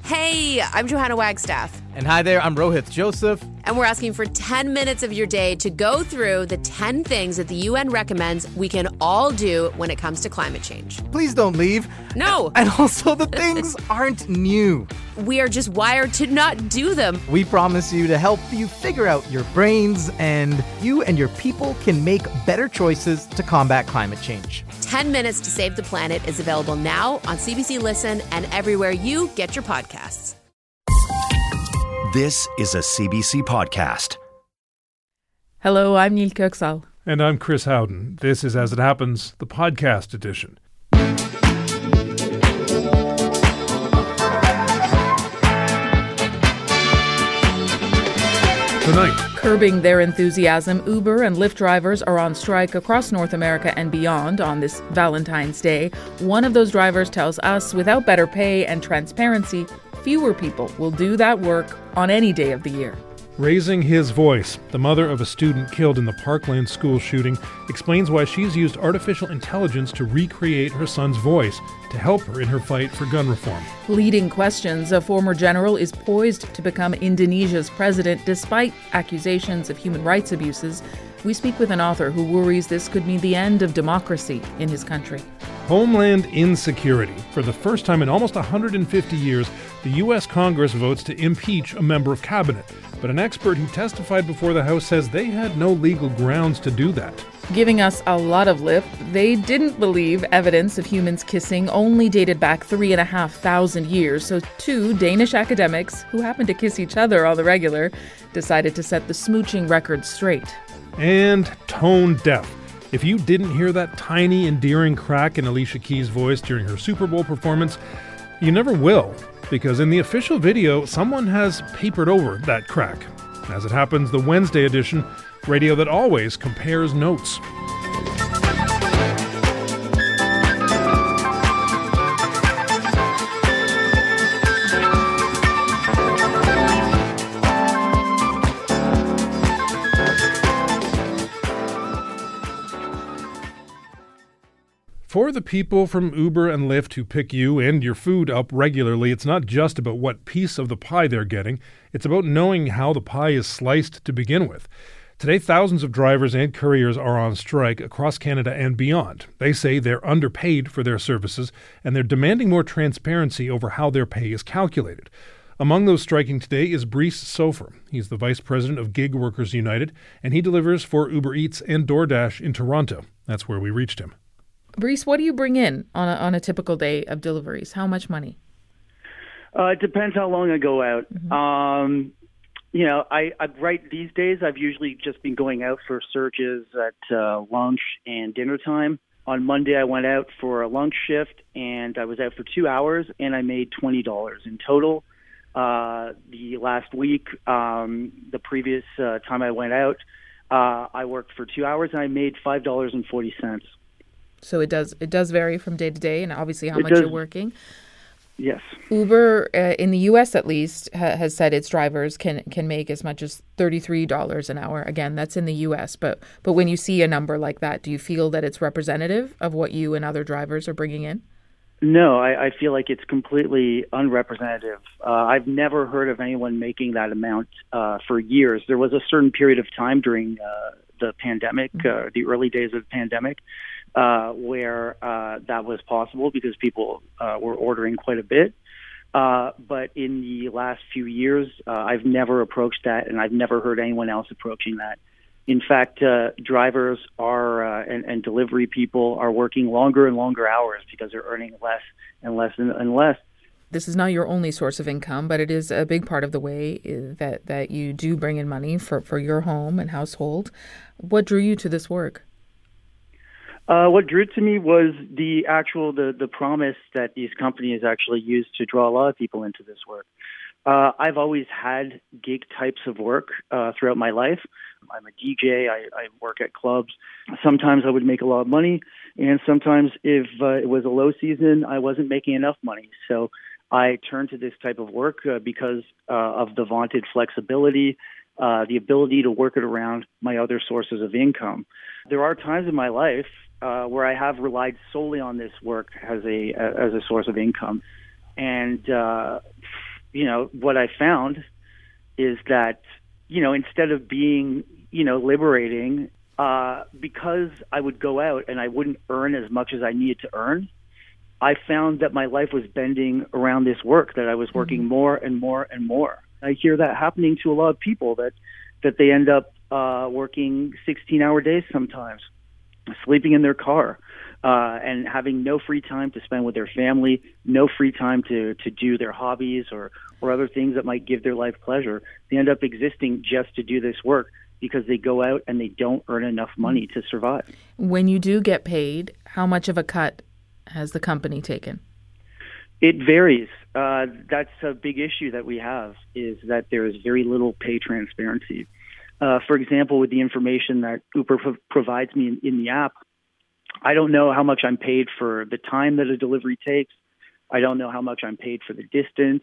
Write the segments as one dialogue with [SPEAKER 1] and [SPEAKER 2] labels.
[SPEAKER 1] Hey, I'm Johanna Wagstaff.
[SPEAKER 2] And hi there, I'm Rohith Joseph.
[SPEAKER 1] And we're asking for 10 minutes of your day to go through the 10 things that the UN recommends we can all do when it comes to climate change.
[SPEAKER 2] Please don't leave.
[SPEAKER 1] No.
[SPEAKER 2] And also, the things aren't new.
[SPEAKER 1] We are just wired to not do them.
[SPEAKER 2] We promise you to help you figure out your brains, and you and your people can make better choices to combat climate change.
[SPEAKER 1] 10 Minutes to Save the Planet is available now on CBC Listen and everywhere you get your podcasts.
[SPEAKER 3] This is a CBC podcast.
[SPEAKER 4] Hello, I'm Neil Kirksall.
[SPEAKER 5] And I'm Chris Howden. This is As It Happens, the podcast edition. Tonight,
[SPEAKER 4] Curbing their enthusiasm, Uber and Lyft drivers are on strike across North America and beyond on this Valentine's Day. One of those drivers tells us without better pay and transparency, fewer people will do that work on any day of the year.
[SPEAKER 5] Raising His Voice, the mother of a student killed in the Parkland school shooting, explains why she's used artificial intelligence to recreate her son's voice to help her in her fight for gun reform.
[SPEAKER 4] Leading questions, a former general is poised to become Indonesia's president despite accusations of human rights abuses. We speak with an author who worries this could mean the end of democracy in his country.
[SPEAKER 5] Homeland insecurity. For the first time in almost 150 years, the U.S. Congress votes to impeach a member of cabinet. But an expert who testified before the House says they had no legal grounds to do that.
[SPEAKER 4] Giving us a lot of lip, they didn't believe evidence of humans kissing only dated back 3,500 years. So two Danish academics, who happened to kiss each other on the regular, decided to set the smooching record straight.
[SPEAKER 5] And tone deaf. If you didn't hear that tiny, endearing crack in Alicia Keys' voice during her Super Bowl performance, you never will, because in the official video, someone has papered over that crack. As it happens, the Wednesday edition, radio that always compares notes. For the people from Uber and Lyft who pick you and your food up regularly, it's not just about what piece of the pie they're getting. It's about knowing how the pie is sliced to begin with. Today, thousands of drivers and couriers are on strike across Canada and beyond. They say they're underpaid for their services, and they're demanding more transparency over how their pay is calculated. Among those striking today is Brice Sofer. He's the vice president of Gig Workers United, and he delivers for Uber Eats and DoorDash in Toronto. That's where we reached him.
[SPEAKER 4] Brice, what do you bring in on a typical day of deliveries? How much money?
[SPEAKER 6] It depends how long I go out.
[SPEAKER 4] Mm-hmm.
[SPEAKER 6] I right these days I've usually just been going out for surges at lunch and dinner time. On Monday I went out for a lunch shift and I was out for 2 hours and I made $20 in total. The last week, the previous time I went out, I worked for 2 hours and I made $5.40.
[SPEAKER 4] So it does vary from day to day, and obviously how much you're working.
[SPEAKER 6] Yes.
[SPEAKER 4] Uber, in the U.S. at least, has said its drivers can make as much as $33 an hour. Again, that's in the U.S. But when you see a number like that, do you feel that it's representative of what you and other drivers are bringing in?
[SPEAKER 6] No, I feel like it's completely unrepresentative. I've never heard of anyone making that amount for years. There was a certain period of time during the pandemic, the early days of the pandemic, where that was possible because people were ordering quite a bit. But in the last few years, I've never approached that, and I've never heard anyone else approaching that. In fact, drivers are and delivery people are working longer and longer hours because they're earning less and less and less.
[SPEAKER 4] This is not your only source of income, but it is a big part of the way that you do bring in money for your home and household. What drew you to this work?
[SPEAKER 6] What drew to me was the promise that these companies actually use to draw a lot of people into this work. I've always had gig types of work throughout my life. I'm a DJ. I work at clubs. Sometimes I would make a lot of money, and sometimes if it was a low season, I wasn't making enough money. So I turned to this type of work because of the vaunted flexibility, the ability to work it around my other sources of income. There are times in my life where I have relied solely on this work as a source of income, and what I found is that, instead of being, liberating, because I would go out and I wouldn't earn as much as I needed to earn, I found that my life was bending around this work, that I was working more and more and more. I hear that happening to a lot of people, that they end up working 16-hour days sometimes, sleeping in their car, and having no free time to spend with their family, no free time to do their hobbies or other things that might give their life pleasure. They end up existing just to do this work because they go out and they don't earn enough money to survive.
[SPEAKER 4] When you do get paid, how much of a cut has the company taken?
[SPEAKER 6] It varies. That's a big issue that we have, is that there is very little pay transparency. For example, with the information that Uber provides me in the app, I don't know how much I'm paid for the time that a delivery takes. I don't know how much I'm paid for the distance.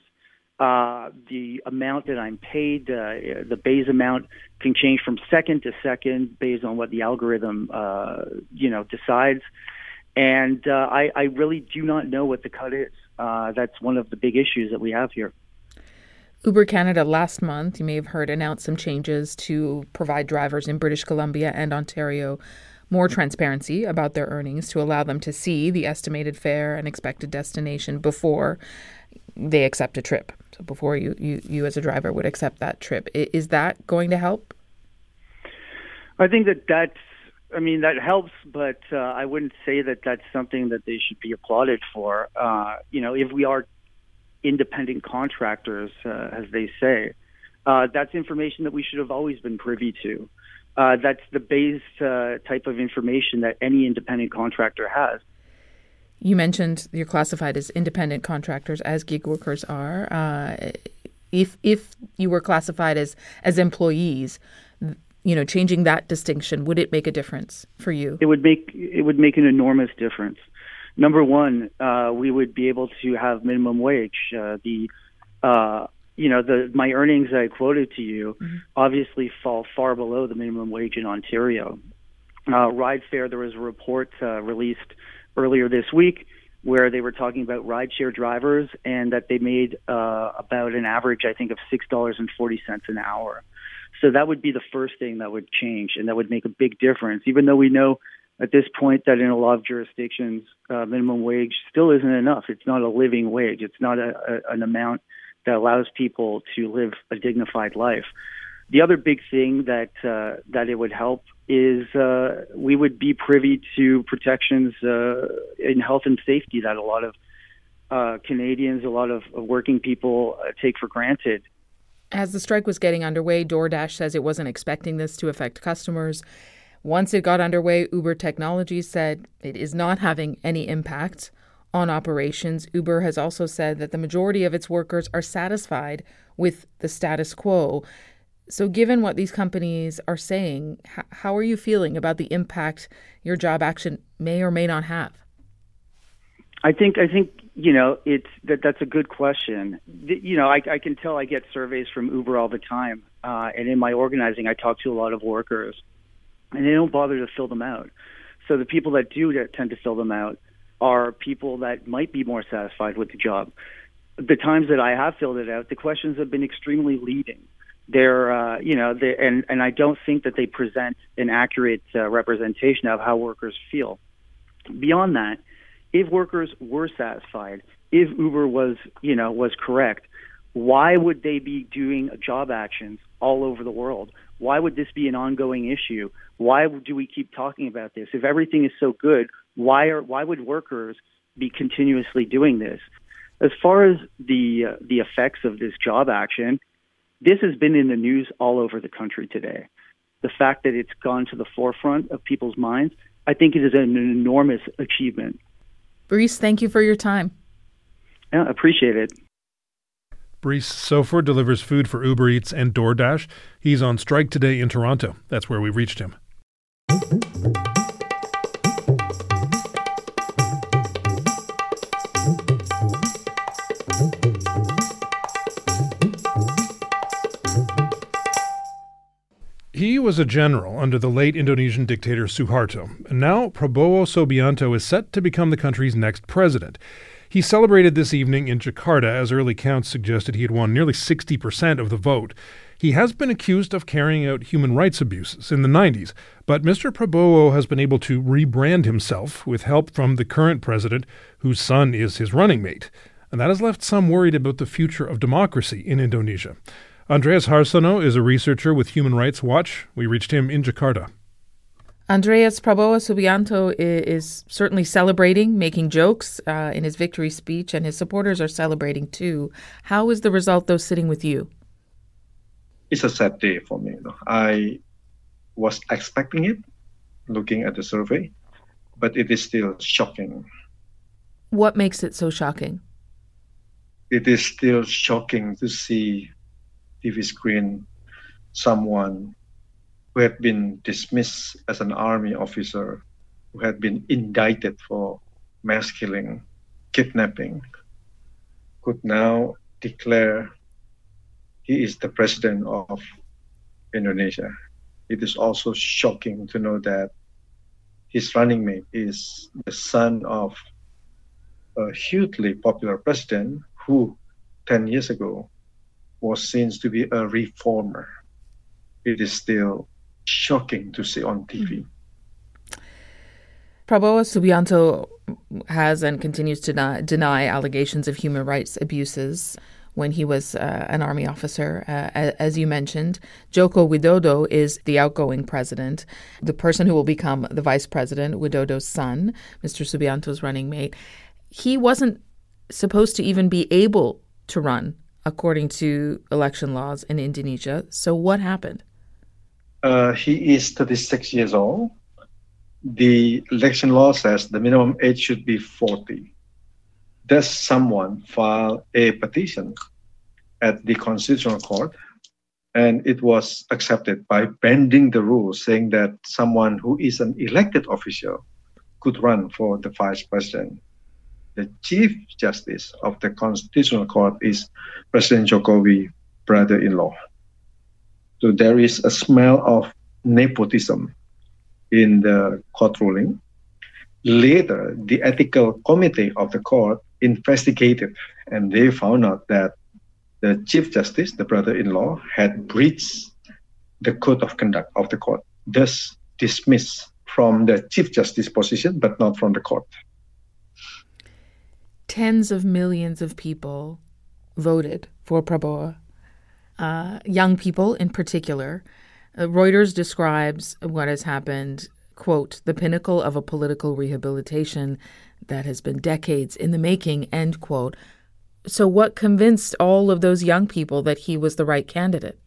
[SPEAKER 6] The amount that I'm paid, the base amount, can change from second to second based on what the algorithm, decides. And I really do not know what the cut is. That's one of the big issues that we have here.
[SPEAKER 4] Uber Canada last month, you may have heard, announced some changes to provide drivers in British Columbia and Ontario more transparency about their earnings, to allow them to see the estimated fare and expected destination before they accept a trip. So before you as a driver would accept that trip. Is that going to help?
[SPEAKER 6] I think that helps, but I wouldn't say that that's something that they should be applauded for. If we are independent contractors, as they say, that's information that we should have always been privy to. That's the base type of information that any independent contractor has.
[SPEAKER 4] You mentioned you're classified as independent contractors, as gig workers are. If you were classified as employees, changing that distinction, would it make a difference for you? It would make
[SPEAKER 6] an enormous difference. Number one, we would be able to have minimum wage. My earnings I quoted to you obviously fall far below the minimum wage in Ontario. RideFare, there was a report released earlier this week where they were talking about rideshare drivers and that they made about an average, I think, of $6.40 an hour. So that would be the first thing that would change, and that would make a big difference, even though we know at this point that in a lot of jurisdictions, minimum wage still isn't enough. It's not a living wage. It's not an amount that allows people to live a dignified life. The other big thing that it would help is we would be privy to protections in health and safety that a lot of Canadians, a lot of working people take for granted.
[SPEAKER 4] As the strike was getting underway, DoorDash says it wasn't expecting this to affect customers. Once it got underway, Uber Technologies said it is not having any impact on operations. Uber has also said that the majority of its workers are satisfied with the status quo. So given what these companies are saying, how are you feeling about the impact your job action may or may not have?
[SPEAKER 6] I think that's a good question. I can tell I get surveys from Uber all the time, and in my organizing, I talk to a lot of workers, and they don't bother to fill them out. So the people that do tend to fill them out are people that might be more satisfied with the job. The times that I have filled it out, the questions have been extremely leading. They're, and I don't think that they present an accurate representation of how workers feel. Beyond that, if workers were satisfied, if Uber was correct, why would they be doing job actions all over the world? Why would this be an ongoing issue? Why do we keep talking about this? If everything is so good, why would workers be continuously doing this? As far as the effects of this job action, this has been in the news all over the country today. The fact that it's gone to the forefront of people's minds, I think it is an enormous achievement.
[SPEAKER 4] Brice, thank you for your time.
[SPEAKER 6] Yeah, appreciate it.
[SPEAKER 5] Brice Sofer delivers food for Uber Eats and DoorDash. He's on strike today in Toronto. That's where we reached him. He was a general under the late Indonesian dictator Suharto, and now Prabowo Subianto is set to become the country's next president. He celebrated this evening in Jakarta, as early counts suggested he had won nearly 60% of the vote. He has been accused of carrying out human rights abuses in the 90s, but Mr. Prabowo has been able to rebrand himself with help from the current president, whose son is his running mate. And that has left some worried about the future of democracy in Indonesia. Andreas Harsono is a researcher with Human Rights Watch. We reached him in Jakarta.
[SPEAKER 4] Andreas, Prabowo Subianto is certainly celebrating, making jokes in his victory speech, and his supporters are celebrating too. How is the result, though, sitting with you?
[SPEAKER 7] It's a sad day for me. I was expecting it, looking at the survey, but it is still shocking.
[SPEAKER 4] What makes it so shocking?
[SPEAKER 7] It is still shocking to see TV screen someone who had been dismissed as an army officer, who had been indicted for mass killing, kidnapping, could now declare he is the president of Indonesia. It is also shocking to know that his running mate is the son of a hugely popular president who 10 years ago was seen to be a reformer. It is still shocking to see on TV.
[SPEAKER 4] Prabowo Subianto has and continues to deny allegations of human rights abuses when he was an army officer, as you mentioned. Joko Widodo is the outgoing president, the person who will become the vice president, Widodo's son, Mr. Subianto's running mate. He wasn't supposed to even be able to run, according to election laws in Indonesia. So what happened?
[SPEAKER 7] He is 36 years old. The election law says the minimum age should be 40. Does someone file a petition at the Constitutional Court, and it was accepted by bending the rules, saying that someone who is an elected official could run for the vice president. The Chief Justice of the Constitutional Court is President Jokowi, brother-in-law. So there is a smell of nepotism in the court ruling. Later, the ethical committee of the court investigated, and they found out that the Chief Justice, the brother-in-law, had breached the code of conduct of the court, thus dismissed from the Chief Justice position, but not from the court.
[SPEAKER 4] Tens of millions of people voted for Prabowo, young people in particular. Reuters describes what has happened, quote, the pinnacle of a political rehabilitation that has been decades in the making, end quote. So what convinced all of those young people that he was the right candidate?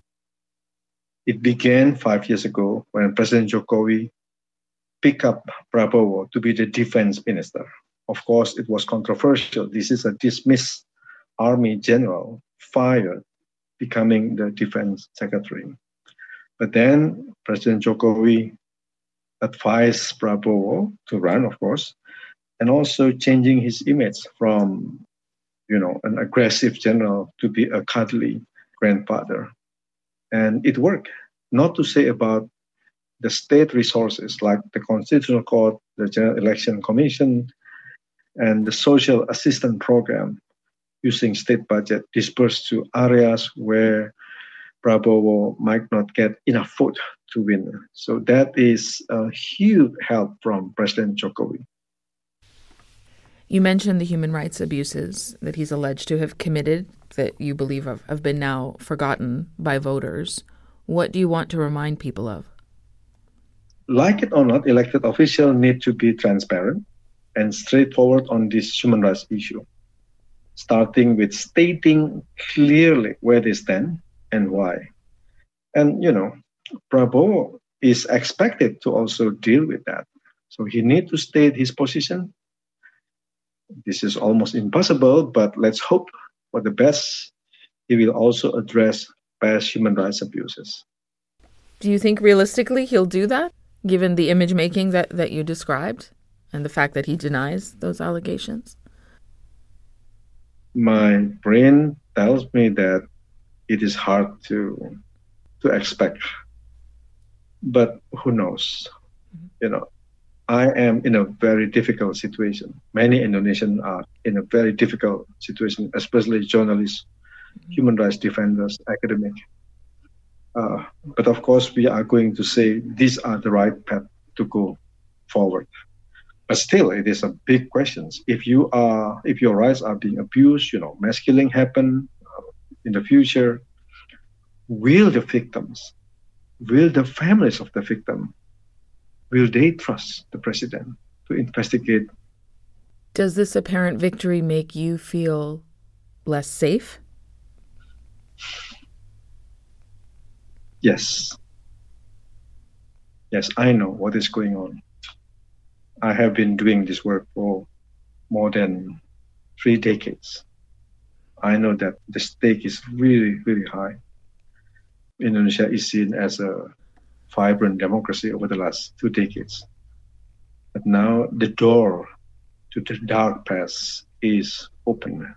[SPEAKER 7] It began 5 years ago when President Jokowi picked up Prabowo to be the defense minister. Of course, it was controversial. This is a dismissed army general fired, becoming the defense secretary. But then President Jokowi advised Prabowo to run, of course, and also changing his image from, an aggressive general to be a cuddly grandfather. And it worked. Not to say about the state resources like the Constitutional Court, the General Election Commission, and the Social Assistance Program, using state budget dispersed to areas where Prabowo might not get enough vote to win. So that is a huge help from President Jokowi.
[SPEAKER 4] You mentioned the human rights abuses that he's alleged to have committed that you believe have been now forgotten by voters. What do you want to remind people of?
[SPEAKER 7] Like it or not, elected officials need to be transparent and straightforward on this human rights issue, starting with stating clearly where they stand and why. And, Prabowo is expected to also deal with that. So he needs to state his position. This is almost impossible, but let's hope for the best. He will also address past human rights abuses.
[SPEAKER 4] Do you think realistically he'll do that, given the image making that you described and the fact that he denies those allegations?
[SPEAKER 7] My brain tells me that it is hard to expect. But who knows? I am in a very difficult situation. Many Indonesians are in a very difficult situation, especially journalists, human rights defenders, academics. But of course, we are going to say these are the right path to go forward. But still, it is a big question. If your rights are being abused, mass killing happen in the future, will the victims, will the families of the victim, will they trust the president to investigate?
[SPEAKER 4] Does this apparent victory make you feel less safe?
[SPEAKER 7] Yes. Yes, I know what is going on. I have been doing this work for more than 3 decades. I know that the stake is really, really high. Indonesia is seen as a vibrant democracy over the last 2 decades. But now the door to the dark past is open.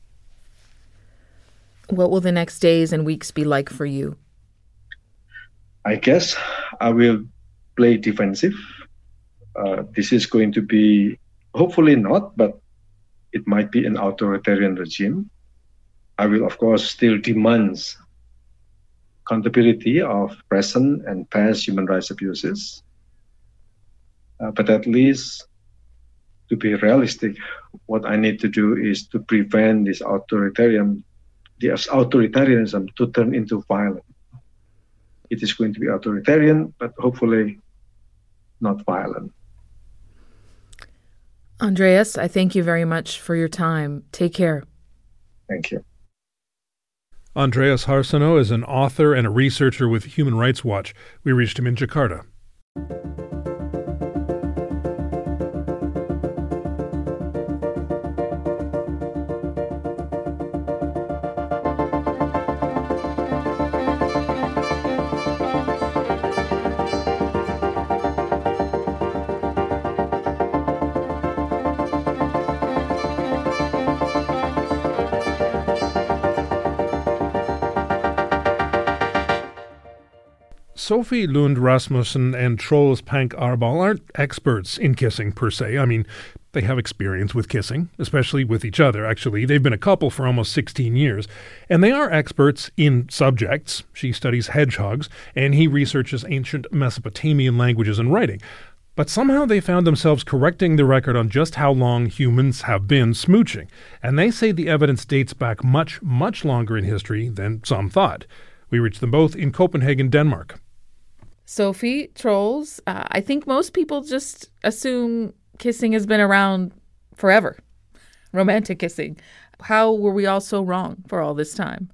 [SPEAKER 4] What will the next days and weeks be like for you?
[SPEAKER 7] I guess I will play defensive. This is going to be, hopefully not, but it might be an authoritarian regime. I will, of course, still demand accountability of present and past human rights abuses. But at least, to be realistic, what I need to do is to prevent this authoritarianism to turn into violence. It is going to be authoritarian, but hopefully not violent.
[SPEAKER 4] Andreas, I thank you very much for your time. Take care.
[SPEAKER 7] Thank you.
[SPEAKER 5] Andreas Harsono is an author and a researcher with Human Rights Watch. We reached him in Jakarta. Sophie Lund Rasmussen and Troels Pank Arbal aren't experts in kissing per se. I mean, they have experience with kissing, especially with each other, actually. They've been a couple for almost 16 years. And they are experts in subjects. She studies hedgehogs, and he researches ancient Mesopotamian languages and writing. But somehow they found themselves correcting the record on just how long humans have been smooching. And they say the evidence dates back much, much longer in history than some thought. We reached them both in Copenhagen, Denmark.
[SPEAKER 4] Sophie, Troels, I think most people just assume kissing has been around forever. Romantic kissing. How were we all so wrong for all this time?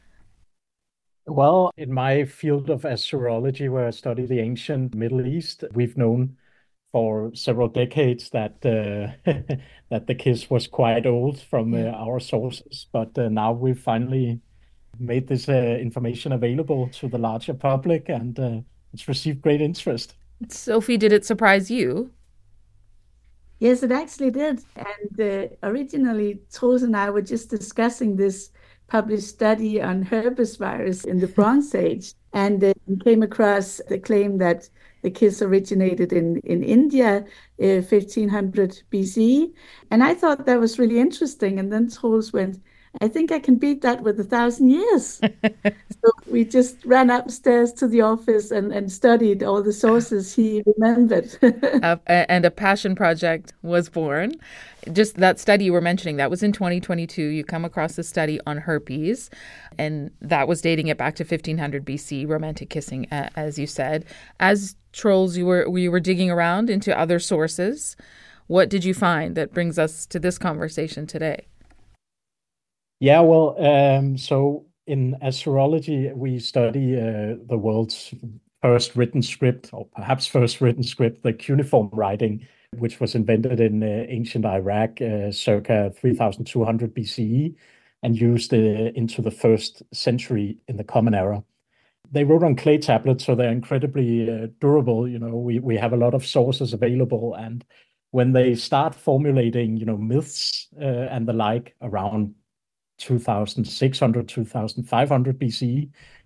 [SPEAKER 8] Well, in my field of astrology, where I study the ancient Middle East, we've known for several decades that that the kiss was quite old from our sources. But now we've finally made this information available to the larger public, and it's received great interest.
[SPEAKER 4] Sophie, did it surprise you?
[SPEAKER 9] Yes, it actually did. And originally, Troels and I were just discussing this published study on herpes virus in the Bronze Age, and came across the claim that the kiss originated in India, 1500 BC. And I thought that was really interesting. And then Troels went, I think I can beat that with 1,000 years. So we just ran upstairs to the office and studied all the sources he remembered.
[SPEAKER 4] And a passion project was born. Just that study you were mentioning, that was in 2022. You come across a study on herpes, and that was dating it back to 1500 BC, romantic kissing, as you said. As Troels, you were digging around into other sources. What did you find that brings us to this conversation today?
[SPEAKER 8] Yeah, well, so in astrology, we study the world's first written script, or perhaps first written script, the cuneiform writing, which was invented in ancient Iraq circa 3200 BCE and used into the first century in the Common Era. They wrote on clay tablets, so they're incredibly durable. We have a lot of sources available, and when they start formulating, myths and the like around 2600, 2500 BCE,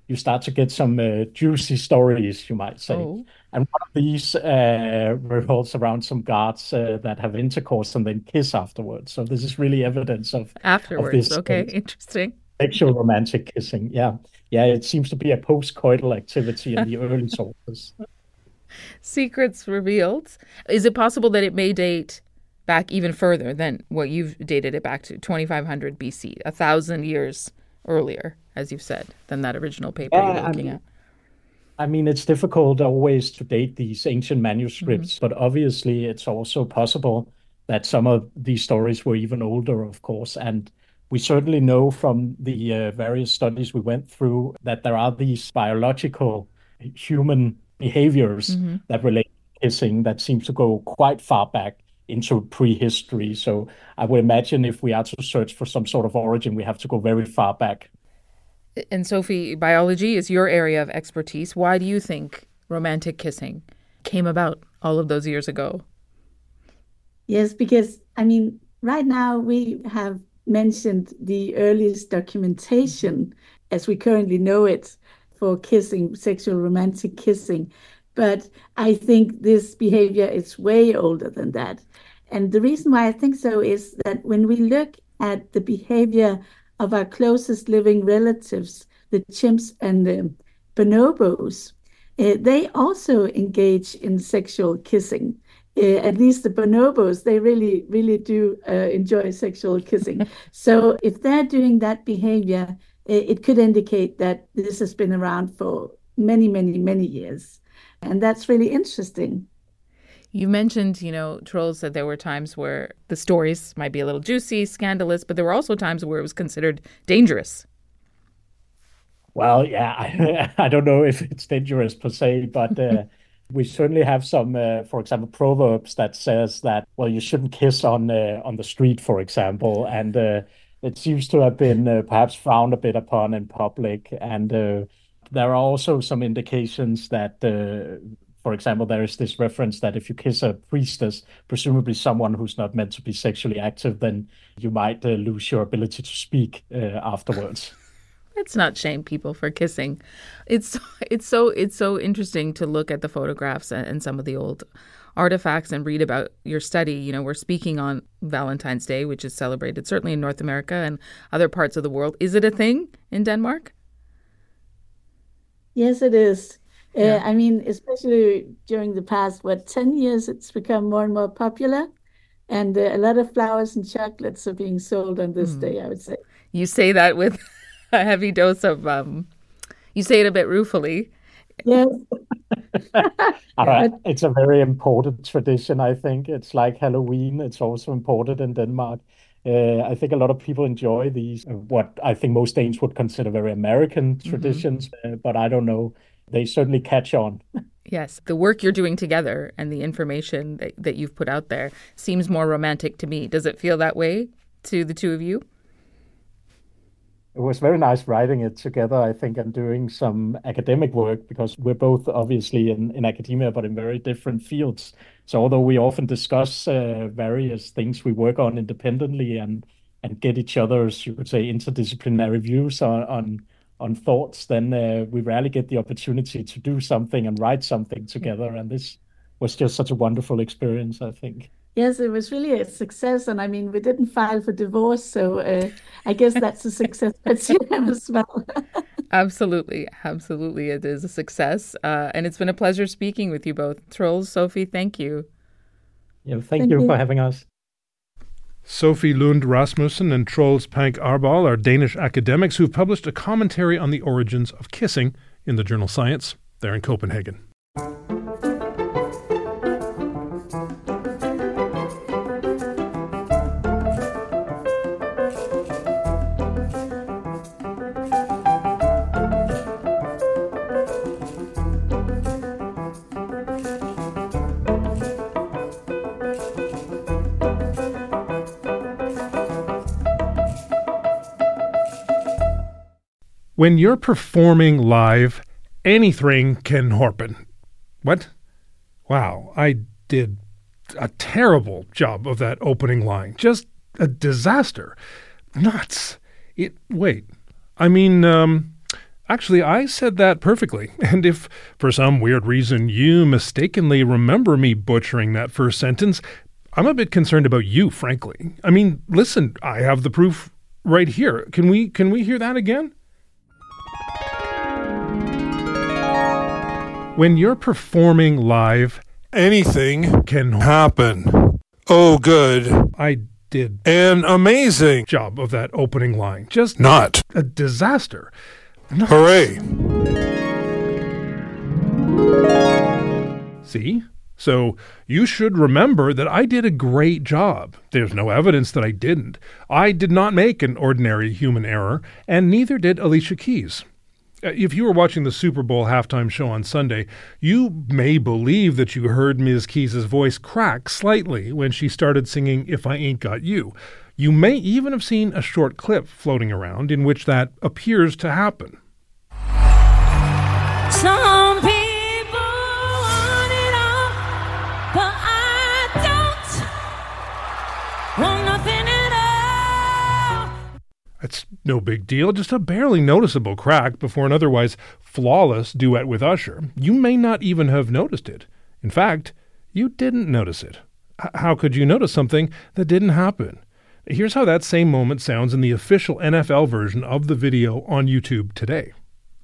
[SPEAKER 8] you start to get some juicy stories, you might say.
[SPEAKER 4] Oh.
[SPEAKER 8] And one of these revolves around some guards that have intercourse and then kiss afterwards. So this is really evidence of
[SPEAKER 4] Afterwards,
[SPEAKER 8] this
[SPEAKER 4] okay, interesting.
[SPEAKER 8] sexual romantic kissing. Yeah. Yeah, it seems to be a post-coital activity in the early sources.
[SPEAKER 4] Secrets revealed. Is it possible that it may date back even further than what you've dated it back to, 2500 BC, 1,000 years earlier, as you've said, than that original paper you were looking at?
[SPEAKER 8] I mean, it's difficult always to date these ancient manuscripts, but obviously it's also possible that some of these stories were even older, of course. And we certainly know from the various studies we went through that there are these biological human behaviors that relate to kissing that seem to go quite far back into prehistory. So I would imagine if we are to search for some sort of origin, we have to go very far back.
[SPEAKER 4] And Sophie, biology is your area of expertise. Why do you think romantic kissing came about all of those years ago?
[SPEAKER 9] Yes, because, I mean, right now we have mentioned the earliest documentation as we currently know it for kissing, sexual romantic kissing. But I think this behavior is way older than that. And the reason why I think so is that when we look at the behavior of our closest living relatives, the chimps and the bonobos, they also engage in sexual kissing. At least the bonobos, they really, really do enjoy sexual kissing. So if they're doing that behavior, it could indicate that this has been around for many, many, many years. And that's really interesting.
[SPEAKER 4] You mentioned, Trolls said there were times where the stories might be a little juicy, scandalous, but there were also times where it was considered dangerous.
[SPEAKER 8] Well, yeah, I don't know if it's dangerous per se, but we certainly have some, for example, proverbs that says that, well, you shouldn't kiss on the street, for example, and it seems to have been perhaps frowned a bit upon in public. And there are also some indications that, for example, there is this reference that if you kiss a priestess, presumably someone who's not meant to be sexually active, then you might lose your ability to speak afterwards.
[SPEAKER 4] Let's not shame people for kissing. It's so interesting to look at the photographs and some of the old artifacts and read about your study. We're speaking on Valentine's Day, which is celebrated certainly in North America and other parts of the world. Is it a thing in Denmark?
[SPEAKER 9] Yes, it is.
[SPEAKER 4] Yeah.
[SPEAKER 9] I mean, especially during the past, 10 years, it's become more and more popular. And a lot of flowers and chocolates are being sold on this day, I would say.
[SPEAKER 4] You say that with a heavy dose of, you say it a bit ruefully.
[SPEAKER 9] Yes.
[SPEAKER 8] It's a very important tradition, I think. It's like Halloween. It's also important in Denmark. I think a lot of people enjoy these, what I think most Danes would consider very American traditions, but I don't know. They certainly catch on.
[SPEAKER 4] Yes, the work you're doing together and the information that you've put out there seems more romantic to me. Does it feel that way to the two of you?
[SPEAKER 8] It was very nice writing it together, I think, and doing some academic work because we're both obviously in academia, but in very different fields. So although we often discuss various things we work on independently and get each other's, you could say, interdisciplinary views on thoughts, then we rarely get the opportunity to do something and write something together. And this was just such a wonderful experience, I think.
[SPEAKER 9] Yes, it was really a success. And I mean, we didn't file for divorce. So I guess that's a success as well.
[SPEAKER 4] Absolutely. Absolutely. It is a success. And it's been a pleasure speaking with you both. Trolls, Sophie, thank you.
[SPEAKER 8] Yeah, thank you for having us.
[SPEAKER 5] Sophie Lund Rasmussen and Troels Pank Arbal are Danish academics who've published a commentary on the origins of kissing in the journal Science. They're in Copenhagen. When you're performing live, anything can happen. What? Wow, I did a terrible job of that opening line. Just a disaster. Nuts. Actually, I said that perfectly. And if, for some weird reason, you mistakenly remember me butchering that first sentence, I'm a bit concerned about you, frankly. I mean, listen, I have the proof right here. Can we hear that again? When you're performing live, anything can happen. Oh, good. I did an amazing job of that opening line. Just not a disaster. No. Hooray. See? So you should remember that I did a great job. There's no evidence that I didn't. I did not make an ordinary human error, and neither did Alicia Keys. If you were watching the Super Bowl halftime show on Sunday, you may believe that you heard Ms. Keys' voice crack slightly when she started singing If I Ain't Got You. You may even have seen a short clip floating around in which that appears to happen.
[SPEAKER 10] Some people want it all, but I don't want nothing at all.
[SPEAKER 5] It's no big deal, just a barely noticeable crack before an otherwise flawless duet with Usher. You may not even have noticed it. In fact, you didn't notice it. How could you notice something that didn't happen? Here's how that same moment sounds in the official NFL version of the video on YouTube today.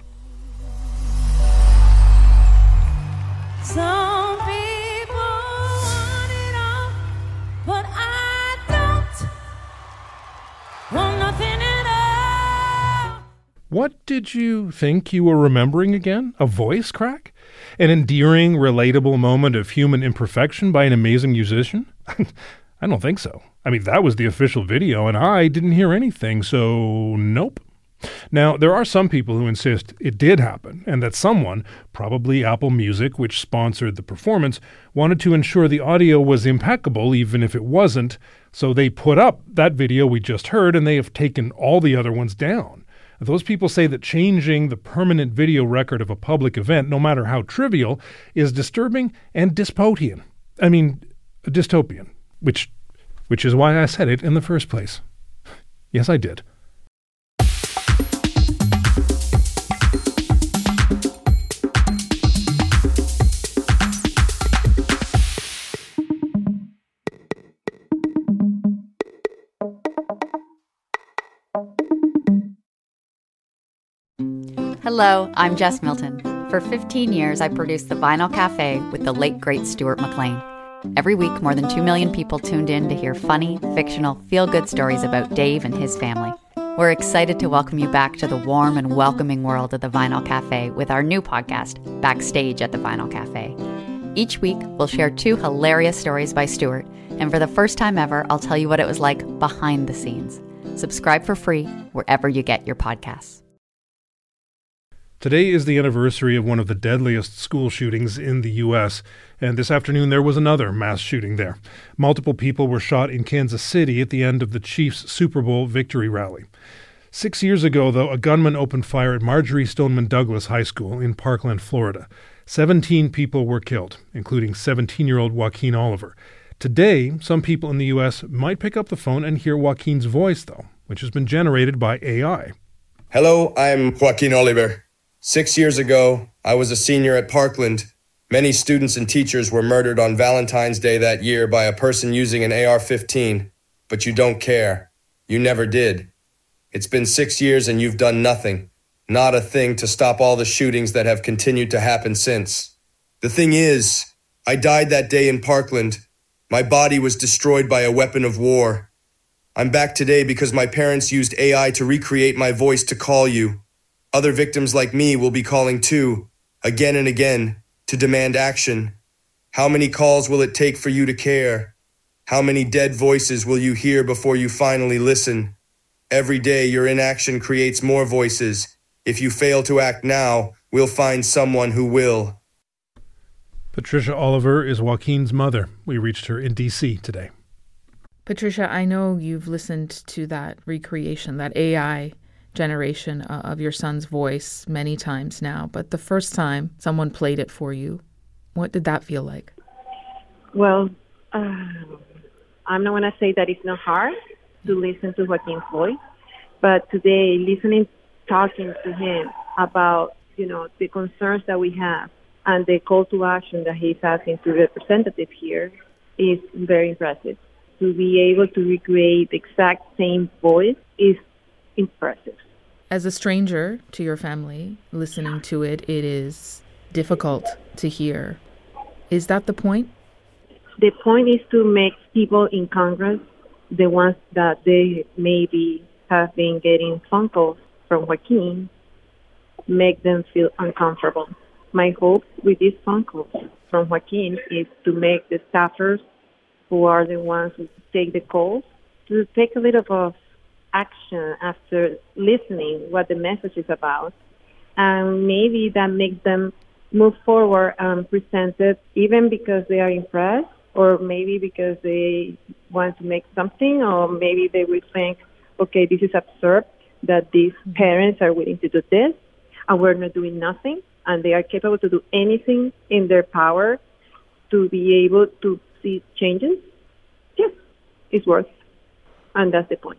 [SPEAKER 10] Some people want it all, but I don't want nothing at all.
[SPEAKER 5] What did you think you were remembering again? A voice crack? An endearing, relatable moment of human imperfection by an amazing musician? I don't think so. I mean, that was the official video, and I didn't hear anything, so nope. Now, there are some people who insist it did happen, and that someone, probably Apple Music, which sponsored the performance, wanted to ensure the audio was impeccable even if it wasn't, so they put up that video we just heard, and they have taken all the other ones down. Those people say that changing the permanent video record of a public event, no matter how trivial, is disturbing and dystopian. Which is why I said it in the first place. Yes, I did.
[SPEAKER 11] Hello, I'm Jess Milton. For 15 years, I produced The Vinyl Cafe with the late, great Stuart McLean. Every week, more than 2 million people tuned in to hear funny, fictional, feel-good stories about Dave and his family. We're excited to welcome you back to the warm and welcoming world of The Vinyl Cafe with our new podcast, Backstage at The Vinyl Cafe. Each week, we'll share 2 hilarious stories by Stuart, and for the first time ever, I'll tell you what it was like behind the scenes. Subscribe for free wherever you get your podcasts.
[SPEAKER 5] Today is the anniversary of one of the deadliest school shootings in the U.S., and this afternoon there was another mass shooting there. Multiple people were shot in Kansas City at the end of the Chiefs' Super Bowl victory rally. 6 years ago, though, a gunman opened fire at Marjory Stoneman Douglas High School in Parkland, Florida. 17 people were killed, including 17-year-old Joaquin Oliver. Today, some people in the U.S. might pick up the phone and hear Joaquin's voice, though, which has been generated by AI.
[SPEAKER 12] Hello, I'm Joaquin Oliver. 6 years ago, I was a senior at Parkland. Many students and teachers were murdered on Valentine's Day that year by a person using an AR-15. But you don't care. You never did. It's been 6 years and you've done nothing. Not a thing to stop all the shootings that have continued to happen since. The thing is, I died that day in Parkland. My body was destroyed by a weapon of war. I'm back today because my parents used AI to recreate my voice to call you. Other victims like me will be calling too, again and again, to demand action. How many calls will it take for you to care? How many dead voices will you hear before you finally listen? Every day your inaction creates more voices. If you fail to act now, we'll find someone who will.
[SPEAKER 5] Patricia Oliver is Joaquin's mother. We reached her in D.C. today.
[SPEAKER 4] Patricia, I know you've listened to that recreation, that AI generation of your son's voice many times now, but the first time someone played it for you, what did that feel like?
[SPEAKER 13] Well, I'm not going to say that it's not hard to listen to Joaquin's voice, but today, talking to him, about, the concerns that we have and the call to action that he's asking to representatives here is very impressive. To be able to recreate the exact same voice is impressive.
[SPEAKER 4] As a stranger to your family, listening to it, it is difficult to hear. Is that the point?
[SPEAKER 13] The point is to make people in Congress, the ones that they maybe have been getting phone calls from Joaquin, make them feel uncomfortable. My hope with these phone calls from Joaquin is to make the staffers who are the ones who take the calls to take a little of action after listening what the message is about. And maybe that makes them move forward and present it even because they are impressed, or maybe because they want to make something, or maybe they will think, okay, this is absurd that these parents are willing to do this and we're not doing nothing, and they are capable to do anything in their power to be able to see changes. Yes, it's worth it. And that's the point.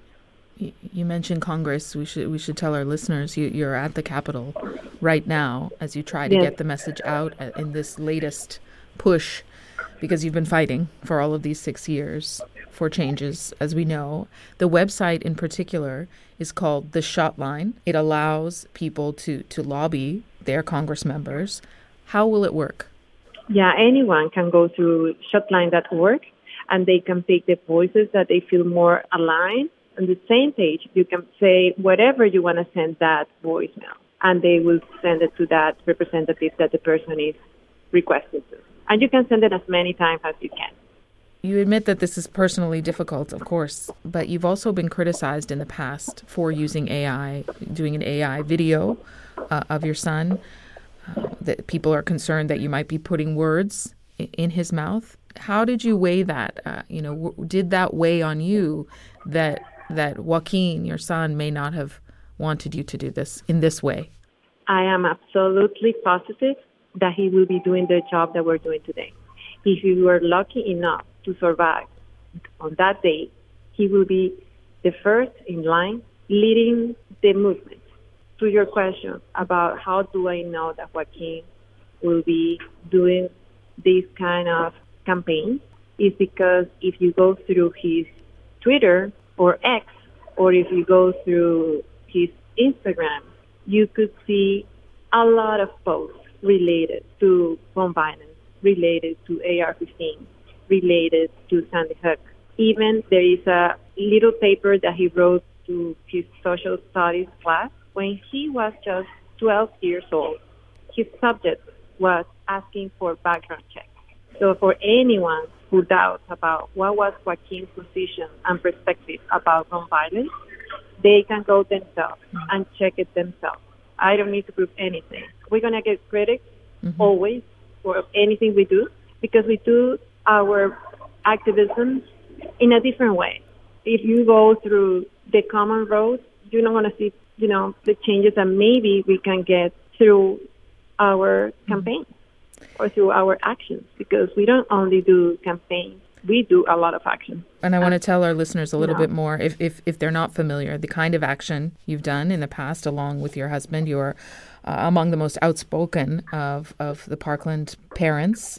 [SPEAKER 4] You mentioned Congress. We should tell our listeners you're at the Capitol right now as you try to get the message out in this latest push, because you've been fighting for all of these 6 years for changes, as we know. The website in particular is called The Shotline. It allows people to lobby their Congress members. How will it work?
[SPEAKER 13] Yeah, anyone can go to shotline.org and they can pick the voices that they feel more aligned. On the same page, you can say whatever you want to send that voicemail, and they will send it to that representative that the person is requested to. And you can send it as many times as you can.
[SPEAKER 4] You admit that this is personally difficult, of course, but you've also been criticized in the past for using AI, doing an AI video of your son. That people are concerned that you might be putting words in his mouth. How did you weigh that? Did that weigh on you that Joaquin, your son, may not have wanted you to do this in this way?
[SPEAKER 13] I am absolutely positive that he will be doing the job that we're doing today. If we were lucky enough to survive on that day, he will be the first in line leading the movement. To your question about how do I know that Joaquin will be doing this kind of campaign, is because if you go through his Twitter or X, or if you go through his Instagram, you could see a lot of posts related to gun violence, related to AR-15, related to Sandy Hook. Even there is a little paper that he wrote to his social studies class when he was just 12 years old. His subject was asking for background checks. So for anyone who doubts about what was Joaquin's position and perspective about gun violence, they can go themselves and check it themselves. I don't need to prove anything. We're going to get critics always for anything we do, because we do our activism in a different way. If you go through the common road, you're not going to see, the changes that maybe we can get through our campaigns or through our actions, because we don't only do campaigns, we do a lot of action.
[SPEAKER 4] And I want to tell our listeners a little bit more, if they're not familiar, the kind of action you've done in the past along with your husband. You're among the most outspoken of the Parkland parents.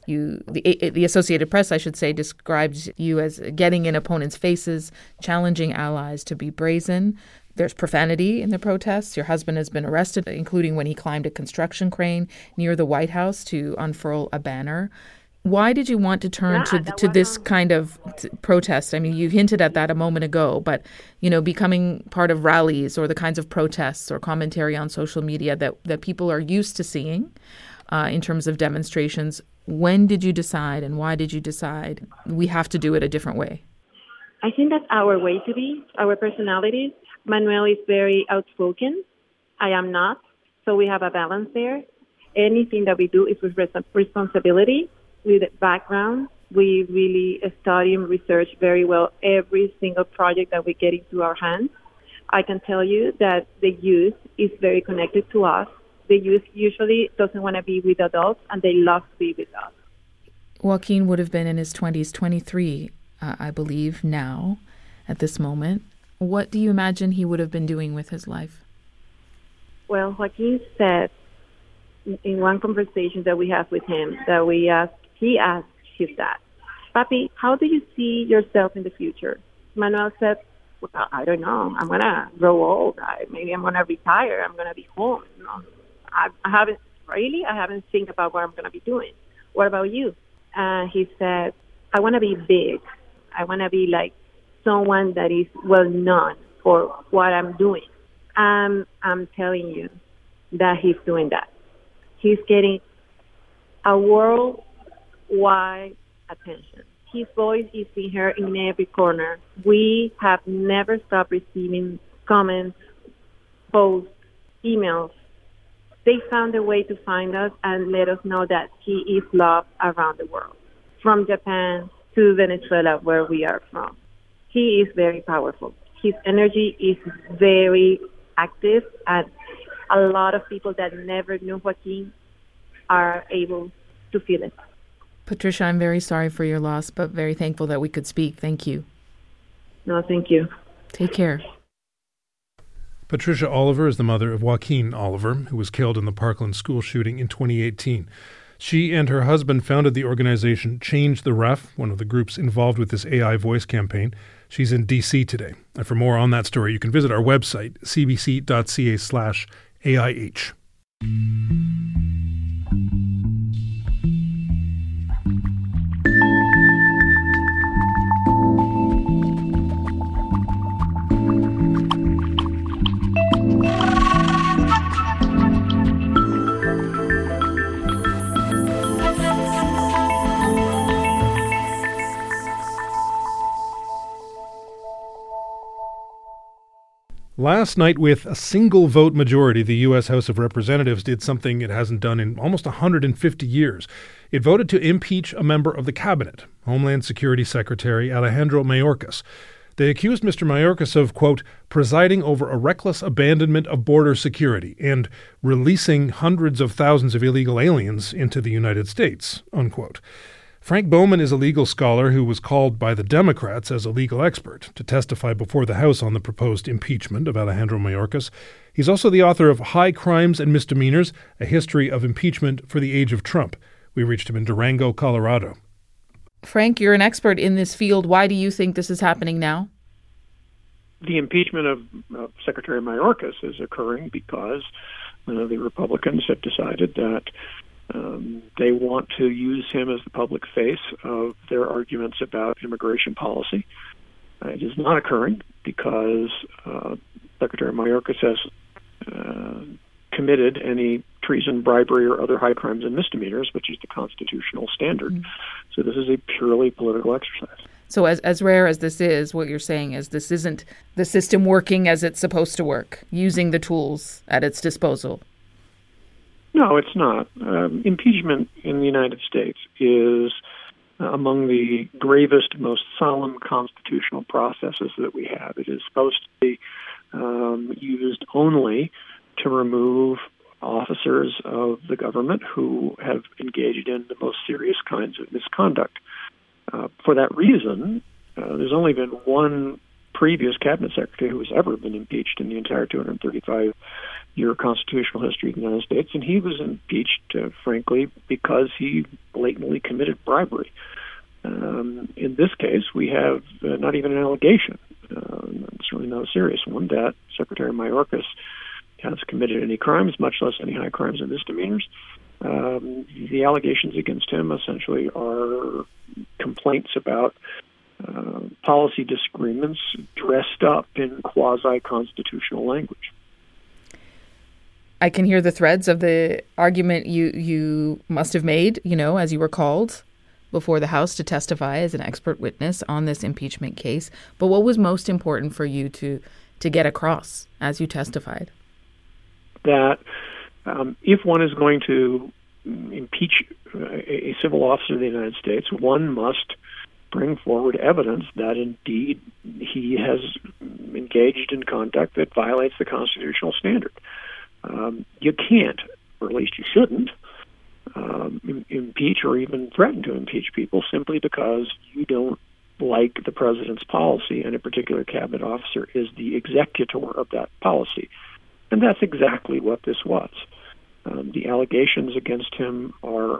[SPEAKER 4] The Associated Press, I should say, described you as getting in opponents' faces, challenging allies to be brazen. There's profanity in the protests. Your husband has been arrested, including when he climbed a construction crane near the White House to unfurl a banner. Why did you want to turn to this kind of protest? I mean, you hinted at that a moment ago, but, becoming part of rallies or the kinds of protests or commentary on social media that people are used to seeing in terms of demonstrations. When did you decide, and why did you decide we have to do it a different way?
[SPEAKER 13] I think that's our way to be, our personalities. Manuel is very outspoken. I am not. So we have a balance there. Anything that we do is with responsibility, with background. We really study and research very well every single project that we get into our hands. I can tell you that the youth is very connected to us. The youth usually doesn't want to be with adults, and they love to be with us.
[SPEAKER 4] Joaquin would have been in his 20s, 23, I believe, now, at this moment. What do you imagine he would have been doing with his life?
[SPEAKER 13] Well, Joaquin said in one conversation that we have with him that he asked his dad, Papi, how do you see yourself in the future? Manuel said, well, I don't know. I'm going to grow old. Maybe I'm going to retire. I'm going to be home. I haven't think about what I'm going to be doing. What about you? He said, I want to be big. I want to be like someone that is well known for what I'm doing. I'm telling you that he's doing that. He's getting a worldwide attention. His voice is being heard in every corner. We have never stopped receiving comments, posts, emails. They found a way to find us and let us know that he is loved around the world, from Japan to Venezuela, where we are from. He is very powerful. His energy is very active, and a lot of people that never knew Joaquin are able to feel it.
[SPEAKER 4] Patricia, I'm very sorry for your loss, but very thankful that we could speak. Thank you.
[SPEAKER 13] No, thank you.
[SPEAKER 4] Take care.
[SPEAKER 5] Patricia Oliver is the mother of Joaquin Oliver, who was killed in the Parkland school shooting in 2018. She and her husband founded the organization Change the Ref, one of the groups involved with this AI voice campaign. She's in D.C. today. And for more on that story, you can visit our website, cbc.ca/AIH. Last night, with a single vote majority, the U.S. House of Representatives did something it hasn't done in almost 150 years. It voted to impeach a member of the cabinet, Homeland Security Secretary Alejandro Mayorkas. They accused Mr. Mayorkas of, quote, presiding over a reckless abandonment of border security and releasing hundreds of thousands of illegal aliens into the United States, unquote. Frank Bowman is a legal scholar who was called by the Democrats as a legal expert to testify before the House on the proposed impeachment of Alejandro Mayorkas. He's also the author of High Crimes and Misdemeanors, A History of Impeachment for the Age of Trump. We reached him in Durango, Colorado.
[SPEAKER 4] Frank, you're an expert in this field. Why do you think this is happening now?
[SPEAKER 14] The impeachment of Secretary Mayorkas is occurring because the Republicans have decided that they want to use him as the public face of their arguments about immigration policy. It is not occurring because Secretary Mayorkas has committed any treason, bribery, or other high crimes and misdemeanors, which is the constitutional standard. Mm-hmm. So this is a purely political exercise.
[SPEAKER 4] So as rare as this is, what you're saying is this isn't the system working as it's supposed to work, using the tools at its disposal.
[SPEAKER 14] No, it's not. Impeachment in the United States is among the gravest, most solemn constitutional processes that we have. It is supposed to be used only to remove officers of the government who have engaged in the most serious kinds of misconduct. For that reason, there's only been one previous cabinet secretary who has ever been impeached in the entire 235-year constitutional history of the United States, and he was impeached, frankly, because he blatantly committed bribery. In this case, we have not even an allegation, certainly not a serious one, that Secretary Mayorkas has committed any crimes, much less any high crimes and misdemeanors. The allegations against him essentially are complaints about policy disagreements dressed up in quasi-constitutional language.
[SPEAKER 4] I can hear the threads of the argument you must have made, as you were called before the House to testify as an expert witness on this impeachment case. But what was most important for you to get across as you testified?
[SPEAKER 14] That if one is going to impeach a civil officer of the United States, one must bring forward evidence that indeed he has engaged in conduct that violates the constitutional standard. You can't, or at least you shouldn't, impeach or even threaten to impeach people simply because you don't like the president's policy and a particular cabinet officer is the executor of that policy. And that's exactly what this was. The allegations against him are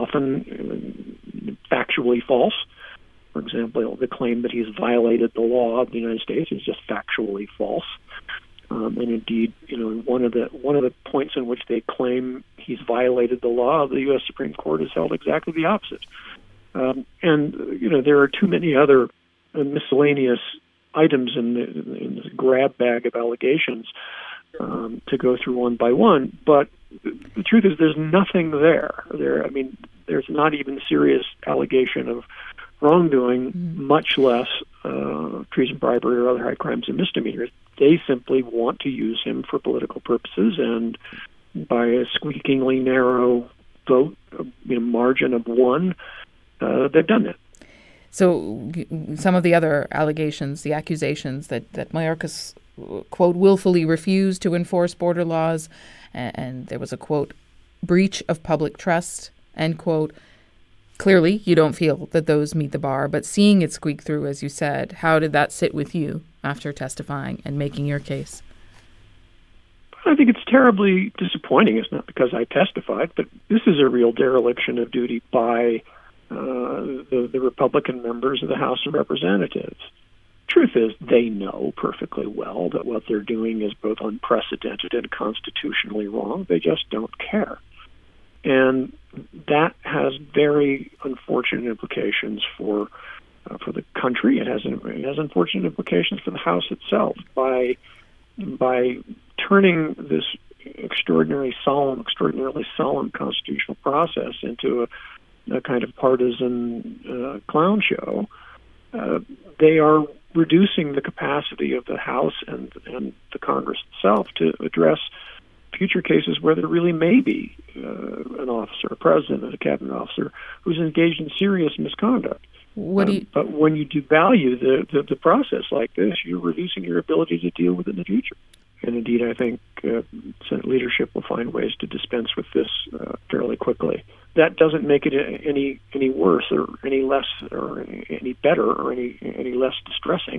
[SPEAKER 14] often factually false. For example, the claim that he's violated the law of the United States is just factually false. And indeed, one of the points in which they claim he's violated the law, the U.S. Supreme Court has held exactly the opposite. And there are too many other miscellaneous items in the grab bag of allegations to go through one by one. But the truth is, there's nothing there. There's not even serious allegation of wrongdoing, much less treason, bribery, or other high crimes and misdemeanors. They simply want to use him for political purposes, and by a squeakingly narrow vote, margin of one, they've done that.
[SPEAKER 4] So some of the other allegations, the accusations that Mayorkas, quote, willfully refused to enforce border laws, and there was a, quote, breach of public trust, end quote. Clearly, you don't feel that those meet the bar, but seeing it squeak through, as you said, how did that sit with you after testifying and making your case?
[SPEAKER 14] I think it's terribly disappointing. It's not because I testified, but this is a real dereliction of duty by the Republican members of the House of Representatives. Truth is, they know perfectly well that what they're doing is both unprecedented and constitutionally wrong. They just don't care. And that has very unfortunate implications for the country. It has unfortunate implications for the House itself by turning this extraordinarily solemn constitutional process into a kind of partisan clown show. They are reducing the capacity of the House and the Congress itself to address future cases where there really may be an officer, a president, a cabinet officer who's engaged in serious misconduct. But when you devalue the process like this, you're reducing your ability to deal with it in the future. And indeed, I think Senate leadership will find ways to dispense with this fairly quickly. That doesn't make it any worse or any less or any better or any less distressing,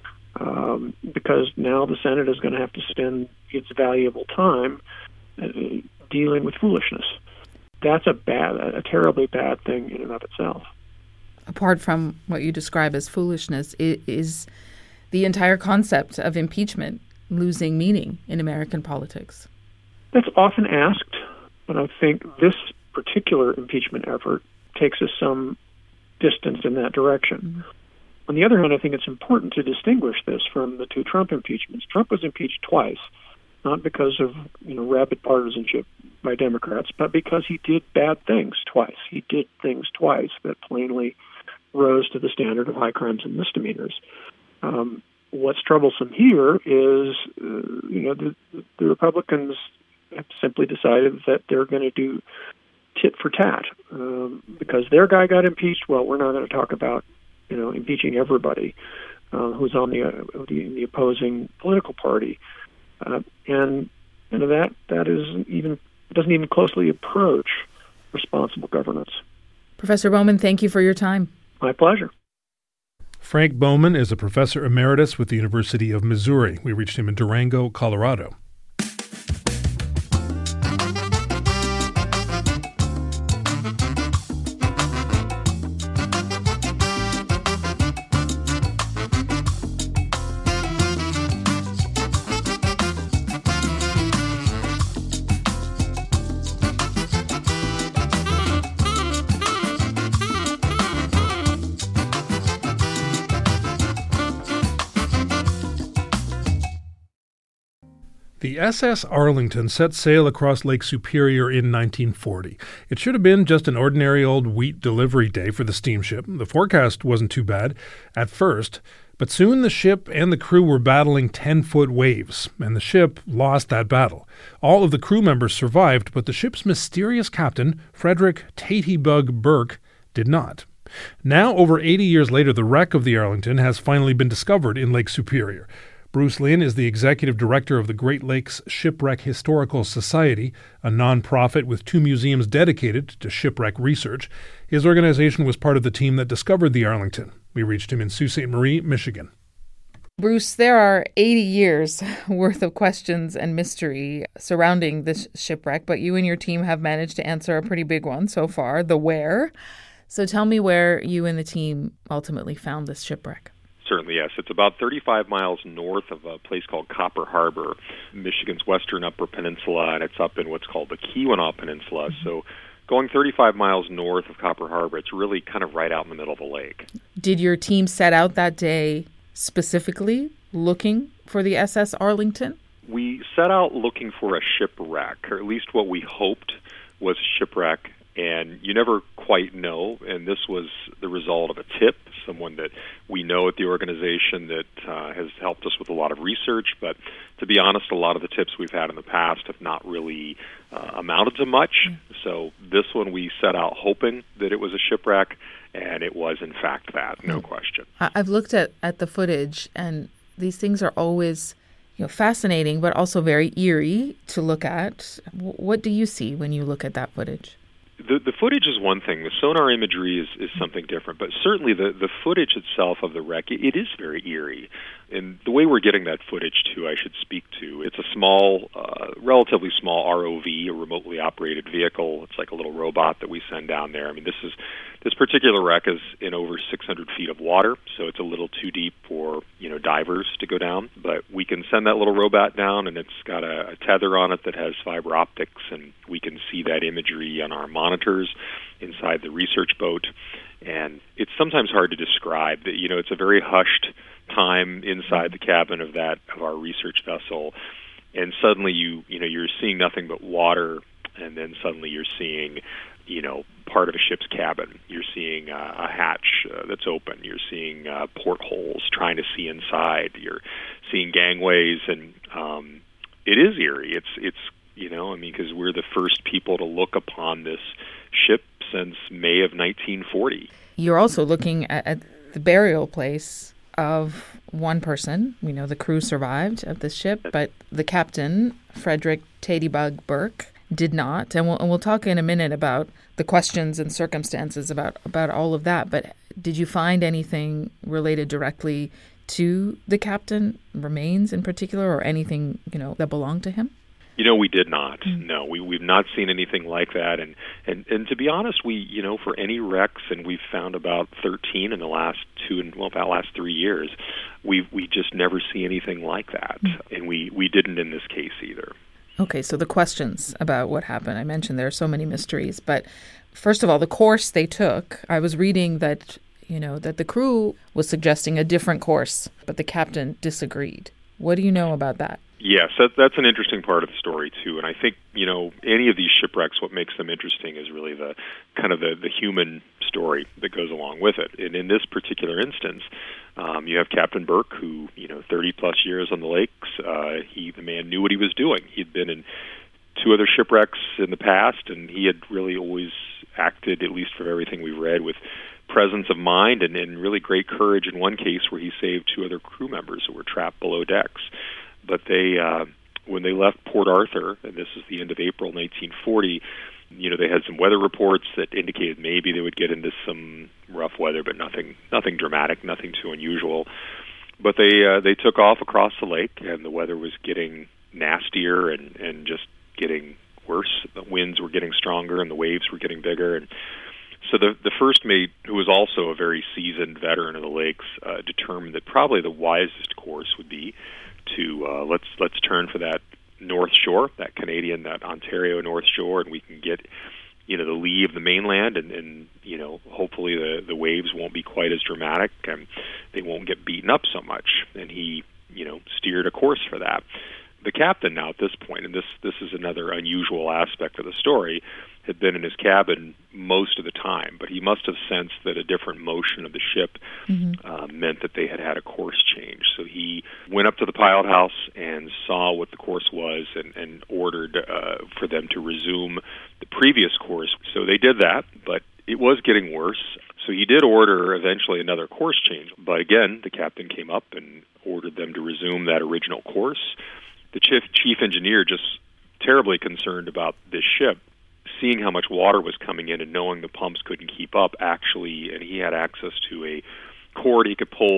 [SPEAKER 14] because now the Senate is going to have to spend its valuable time dealing with foolishness. That's a terribly bad thing in and of itself.
[SPEAKER 4] Apart from what you describe as foolishness, is the entire concept of impeachment losing meaning in American politics?
[SPEAKER 14] That's often asked, but I think this particular impeachment effort takes us some distance in that direction. Mm-hmm. On the other hand, I think it's important to distinguish this from the two Trump impeachments. Trump was impeached twice, not because of rabid partisanship by Democrats, but because he did bad things twice. He did things twice that plainly rose to the standard of high crimes and misdemeanors. What's troublesome here is, the Republicans have simply decided that they're going to do tit for tat. Because their guy got impeached, well, we're not going to talk about, impeaching everybody who's on the opposing political party. And that doesn't even closely approach responsible governance.
[SPEAKER 4] Professor Bowman, thank you for your time.
[SPEAKER 14] My pleasure.
[SPEAKER 5] Frank Bowman is a professor emeritus with the University of Missouri. We reached him in Durango, Colorado. The SS Arlington set sail across Lake Superior in 1940. It should have been just an ordinary old wheat delivery day for the steamship. The forecast wasn't too bad at first, but soon the ship and the crew were battling 10-foot waves, and the ship lost that battle. All of the crew members survived, but the ship's mysterious captain, Frederick Tatybug Burke, did not. Now, over 80 years later, the wreck of the Arlington has finally been discovered in Lake Superior. Bruce Lynn is the executive director of the Great Lakes Shipwreck Historical Society, a nonprofit with 2 museums dedicated to shipwreck research. His organization was part of the team that discovered the Arlington. We reached him in Sault Ste. Marie, Michigan.
[SPEAKER 4] Bruce, there are 80 years worth of questions and mystery surrounding this shipwreck, but you and your team have managed to answer a pretty big one so far, the where. So tell me where you and the team ultimately found this shipwreck.
[SPEAKER 15] Certainly, yes. It's about 35 miles north of a place called Copper Harbor, Michigan's western upper peninsula, and it's up in what's called the Keweenaw Peninsula. Mm-hmm. So going 35 miles north of Copper Harbor, it's really kind of right out in the middle of the lake. Did your team set out that day specifically looking for the SS Arlington? We set out looking for a shipwreck, or at least what we hoped was a shipwreck, and you never quite know, and this was the result of a tip, someone that we know at the organization that has helped us with a lot of research, but to be honest, a lot of the tips we've had in the past have not really amounted to much. So this one we set out hoping that it was a shipwreck, and it was in fact that, no question. I've looked at the footage, and these things are always fascinating, but also very eerie to look at. What do you see when you look at that footage? The footage is one thing. The sonar imagery is something different, but certainly the footage itself of the wreck, it is very eerie. And the way we're getting that footage, too, I should speak to, it's a small, relatively small ROV, a remotely operated vehicle. It's like a little robot that we send down there. I mean, this particular wreck is in over 600 feet of water, so it's a little too deep for, divers to go down. But we can send that little robot down, and it's got a tether on it that has fiber optics, and we can see that imagery on our monitors inside the research boat. And it's sometimes hard to describe. It's a very hushed time inside the cabin of our research vessel, and suddenly you're seeing nothing but water, and then suddenly you're seeing part of a ship's cabin. You're seeing a hatch that's open. You're seeing portholes, trying to see inside. You're seeing gangways, and it is eerie. It's because we're the first people to look upon this ship since May of 1940. You're also looking at the burial place of one person. We know the crew survived of this ship, but the captain, Frederick Tadybug Burke, did not. And we'll talk in a minute about the questions and circumstances about all of that. But did you find anything related directly to the captain, remains in particular, or anything that belonged to him? We did not. No, we've not seen anything like that. And to be honest, we, for any wrecks, and we've found about 13 in the last 3 years, we just never see anything like that. And we didn't in this case either. Okay, so the questions about what happened. I mentioned there are so many mysteries, but first of all, the course they took, I was reading that, that the crew was suggesting a different course, but the captain disagreed. What do you know about that? Yes, that's an interesting part of the story, too. And I think, any of these shipwrecks, what makes them interesting is really the kind of the human story that goes along with it. And in this particular instance, you have Captain Burke, who, 30-plus years on the lakes, the man knew what he was doing. He'd been in 2 other shipwrecks in the past, and he had really always acted, at least for everything we've read, with presence of mind and really great courage in one case where he saved 2 other crew members who were trapped below decks. But they, when they left Port Arthur, and this is the end of April 1940, they had some weather reports that indicated maybe they would get into some rough weather, but nothing dramatic, nothing too unusual. But they took off across the lake, and the weather was getting nastier and just getting worse. The winds were getting stronger, and the waves were getting bigger. And so the first mate, who was also a very seasoned veteran of the lakes, determined that probably the wisest course would be to let's turn for that North Shore, that Canadian, that Ontario North Shore, and we can get the lee of the mainland, and hopefully the waves won't be quite as dramatic and they won't get beaten up so much. And he steered a course for that. The captain now at this point, and this is another unusual aspect of the story, had been in his cabin most of the time, but he must have sensed that a different motion of the ship meant that they had a course change. So he went up to the pilot house and saw what the course was and ordered for them to resume the previous course. So they did that, but it was getting worse. So he did order eventually another course change. But again, the captain came up and ordered them to resume that original course. The chief engineer, just terribly concerned about this ship, seeing how much water was coming in and knowing the pumps couldn't keep up, and he had access to a cord he could pull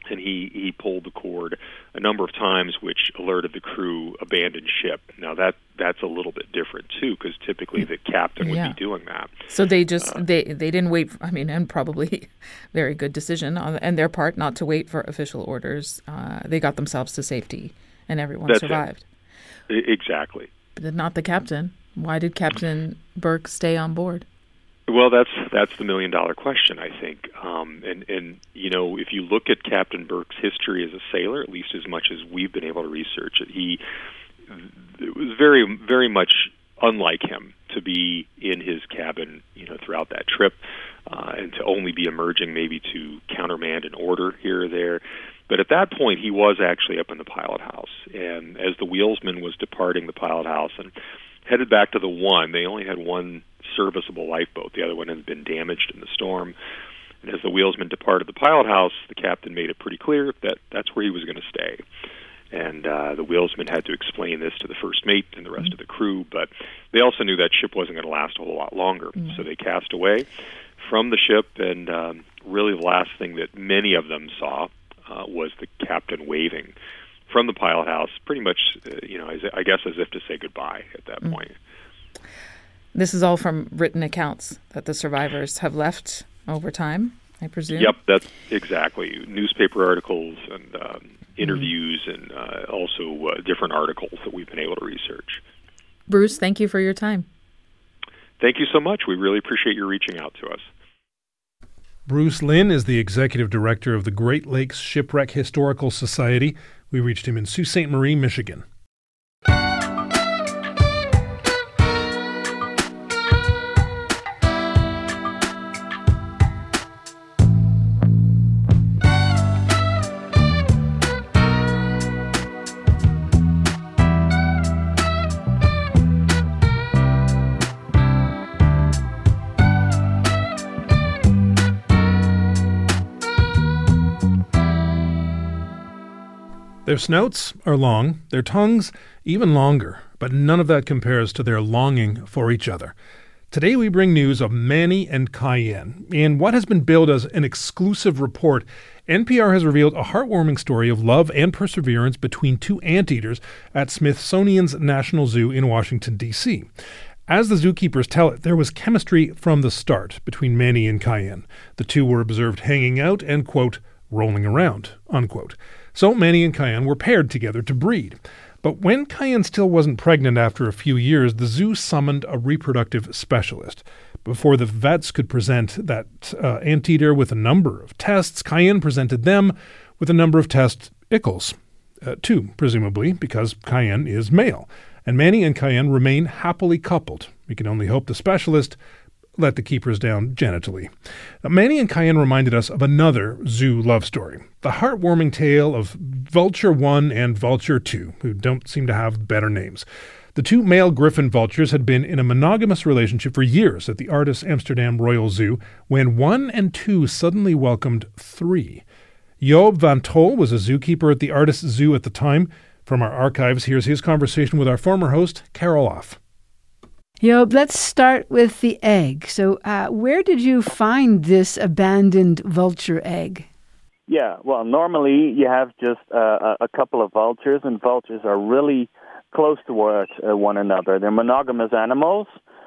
[SPEAKER 15] and he pulled the cord a number of times, which alerted the crew abandon ship. Now that's a little bit different too, because typically the captain would be doing that.
[SPEAKER 4] So they just they didn't wait. And probably very good decision on their part not to wait for official orders. They got themselves to safety, and everyone survived.
[SPEAKER 15] Exactly.
[SPEAKER 4] But not the captain. Why did Captain Burke stay on board?
[SPEAKER 15] Well, that's the million-dollar question, I think. And if you look at Captain Burke's history as a sailor, at least as much as we've been able to research it, it was very, very much unlike him to be in his cabin, throughout that trip, and to only be emerging maybe to countermand an order here or there. But at that point, he was actually up in the pilot house, and as the wheelsman was departing the pilot house and headed back to the one, they only had one serviceable lifeboat. The other one had been damaged in the storm. And as the wheelsman departed the pilot house, the captain made it pretty clear that that's where he was going to stay. And the wheelsman had to explain this to the first mate and the rest of the crew, but they also knew that ship wasn't going to last a whole lot longer. So they cast away from the ship, and really the last thing that many of them saw was the captain waving from the pilot house, pretty much, I guess as if to say goodbye at that point.
[SPEAKER 4] This is all from written accounts that the survivors have left over time, I presume?
[SPEAKER 15] Yep, that's exactly. Newspaper articles and interviews and also different articles that we've been able to research.
[SPEAKER 4] Bruce, thank you for your time.
[SPEAKER 15] Thank you so much. We really appreciate your reaching out to us.
[SPEAKER 5] Bruce Lynn is the executive director of the Great Lakes Shipwreck Historical Society. We reached him in Sault Ste. Marie, Michigan. Their snouts are long, their tongues even longer, but none of that compares to their longing for each other. Today we bring news of Manny and Cayenne. In what has been billed as an exclusive report, NPR has revealed a heartwarming story of love and perseverance between two anteaters at Smithsonian's National Zoo in Washington, D.C. As the zookeepers tell it, there was chemistry from the start between Manny and Cayenne. The two were observed hanging out and, quote, rolling around, unquote. So Manny and Cayenne were paired together to breed. But when Cayenne still wasn't pregnant after a few years, the zoo summoned a reproductive specialist. Before the vets could present that anteater with a number of tests, Cayenne presented them with a number of test ickles. Two, presumably, because Cayenne is male. And Manny and Cayenne remain happily coupled. We can only hope the specialist let the keepers down genitally. Manny and Cayenne reminded us of another zoo love story, the heartwarming tale of Vulture 1 and Vulture 2, who don't seem to have better names. The two male griffon vultures had been in a monogamous relationship for years at the Artis Amsterdam Royal Zoo, when 1 and 2 suddenly welcomed 3. Job van Tol was a zookeeper at the Artis Zoo at the time. From our archives, here's his conversation with our former host, Carol Off.
[SPEAKER 16] Job, let's start with the egg. So where did you find this abandoned vulture egg?
[SPEAKER 17] Yeah, well, normally you have just a couple of vultures, and vultures are really close towards one another. They're monogamous animals,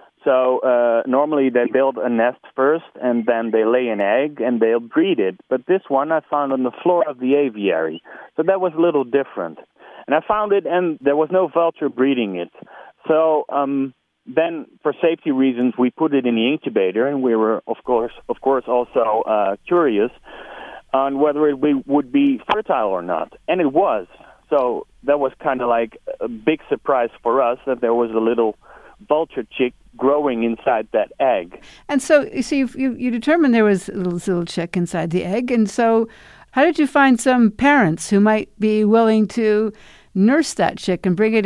[SPEAKER 17] so normally they build a nest first, and then they lay an egg, and they'll breed it. But this one I found on the floor of the aviary, so that was a little different. And I found it, and there was no vulture breeding it. So then, for safety reasons, we put it in the incubator, and we were, of course, also curious on whether it would be fertile or not. And it was. So that was kind of like a big surprise for us that there was a little vulture chick growing inside that egg.
[SPEAKER 16] And so, you determined there was a little chick inside the egg. And so how did you find some parents who might be willing to nurse that chick and bring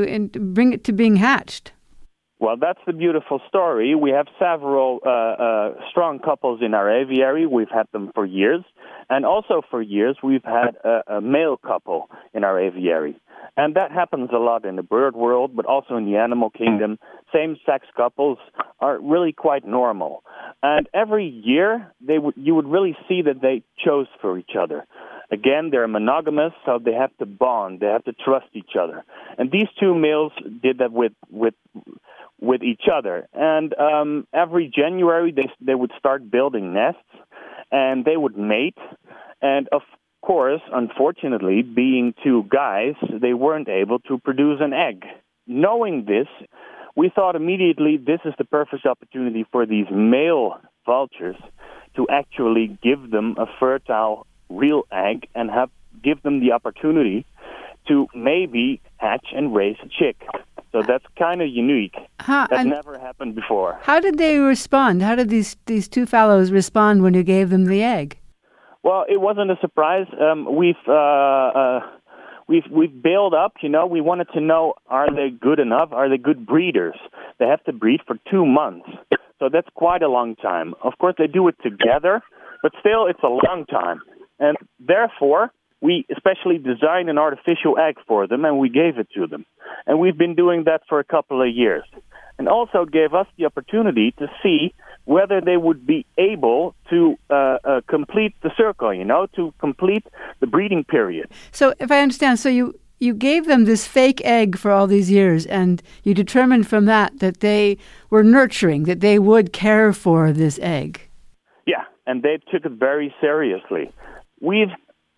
[SPEAKER 16] it to being hatched?
[SPEAKER 17] Well, that's the beautiful story. We have several strong couples in our aviary. We've had them for years. And also for years, we've had a male couple in our aviary. And that happens a lot in the bird world, but also in the animal kingdom. Same-sex couples are really quite normal. And every year, you would really see that they chose for each other. Again, they're monogamous, so they have to bond. They have to trust each other. And these two males did that with each other. And every January, they would start building nests, and they would mate. And of course, unfortunately, being two guys, they weren't able to produce an egg. Knowing this, we thought immediately this is the perfect opportunity for these male vultures to actually give them a fertile real egg and give them the opportunity to maybe hatch and raise a chick. So that's kind of unique. That never happened before.
[SPEAKER 16] How did they respond? How did these two fellows respond when you gave them the egg?
[SPEAKER 17] Well, it wasn't a surprise. We've built up, we wanted to know, are they good enough? Are they good breeders? They have to breed for 2 months. So that's quite a long time. Of course, they do it together, but still it's a long time. And therefore, we especially designed an artificial egg for them, and we gave it to them. And we've been doing that for a couple of years. And also gave us the opportunity to see whether they would be able to complete the circle, to complete the breeding period.
[SPEAKER 16] So if I understand, so you gave them this fake egg for all these years, and you determined from that they were nurturing, that they would care for this egg.
[SPEAKER 17] Yeah, and they took it very seriously. We've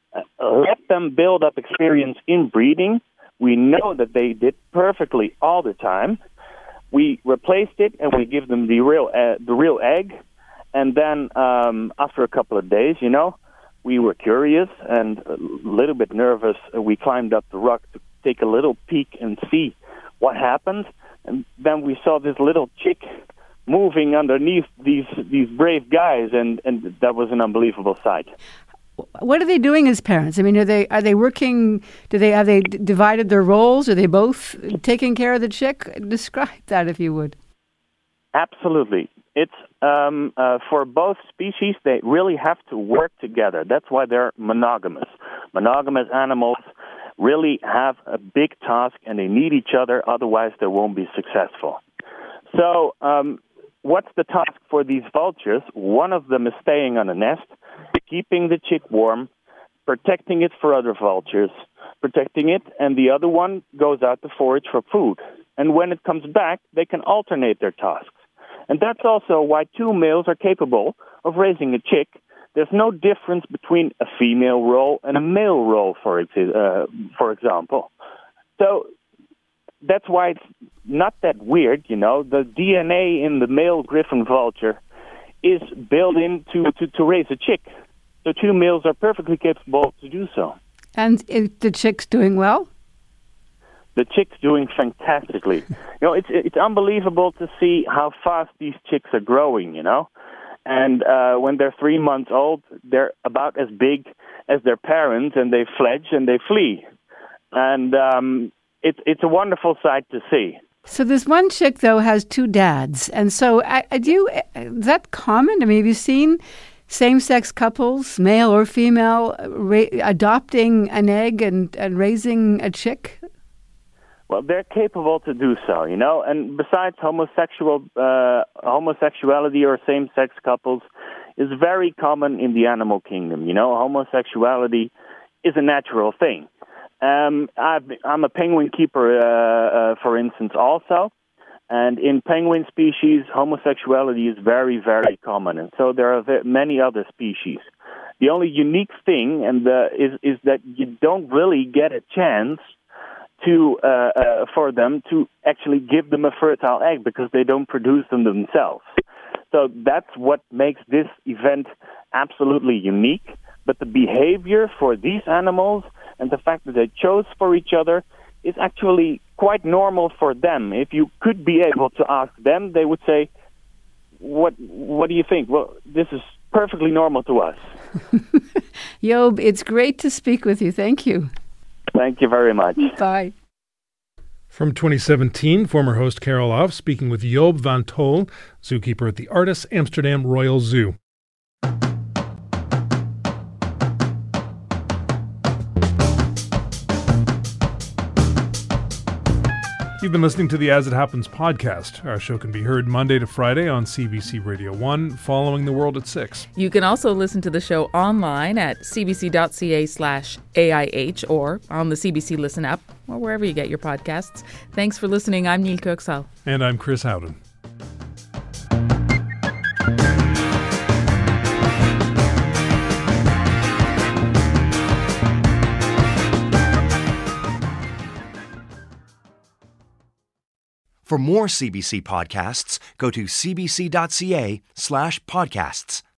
[SPEAKER 17] let them build up experience in breeding. We know that they did perfectly all the time. We replaced it, and we give them the real egg. And then after a couple of days, we were curious and a little bit nervous. We climbed up the rock to take a little peek and see what happened. And then we saw this little chick moving underneath these brave guys, and that was an unbelievable sight.
[SPEAKER 16] What are they doing as parents? I mean, are they working? Have they divided their roles? Are they both taking care of the chick? Describe that, if you would.
[SPEAKER 17] Absolutely. It's for both species. They really have to work together. That's why they're monogamous. Monogamous animals really have a big task, and they need each other. Otherwise, they won't be successful. So, what's the task for these vultures? One of them is staying on a nest, keeping the chick warm, protecting it for other vultures, protecting it, and the other one goes out to forage for food. And when it comes back, they can alternate their tasks. And that's also why two males are capable of raising a chick. There's no difference between a female role and a male role, for example. So that's why it's not that weird, The DNA in the male griffon vulture is built in to raise a chick. So two males are perfectly capable to do so.
[SPEAKER 16] And the chick's doing well?
[SPEAKER 17] The chick's doing fantastically. It's unbelievable to see how fast these chicks are growing, And when they're 3 months old, they're about as big as their parents, and they fledge and they flee. And it's a wonderful sight to see.
[SPEAKER 16] So this one chick, though, has two dads. And so is that common? I mean, have you seen same-sex couples, male or female, adopting an egg and raising a chick?
[SPEAKER 17] Well, they're capable to do so, And besides, homosexuality or same-sex couples is very common in the animal kingdom. Homosexuality is a natural thing. I'm a penguin keeper, for instance, also. And in penguin species, homosexuality is very, very common. And so there are many other species. The only unique thing is that you don't really get a chance for them to actually give them a fertile egg because they don't produce them themselves. So that's what makes this event absolutely unique. But the behavior for these animals and the fact that they chose for each other is actually quite normal for them. If you could be able to ask them, they would say, what do you think? Well, this is perfectly normal to us.
[SPEAKER 16] Job, it's great to speak with you. Thank you.
[SPEAKER 17] Thank you very much.
[SPEAKER 16] Bye.
[SPEAKER 5] From 2017, former host Carol Off speaking with Job van Tol, zookeeper at the Artis Amsterdam Royal Zoo. You've been listening to the As It Happens podcast. Our show can be heard Monday to Friday on CBC Radio 1, following the world at 6.
[SPEAKER 4] You can also listen to the show online at cbc.ca/AIH or on the CBC Listen app or wherever you get your podcasts. Thanks for listening. I'm Neil Kirksall.
[SPEAKER 5] And I'm Chris Howden.
[SPEAKER 3] For more CBC podcasts, go to cbc.ca/podcasts.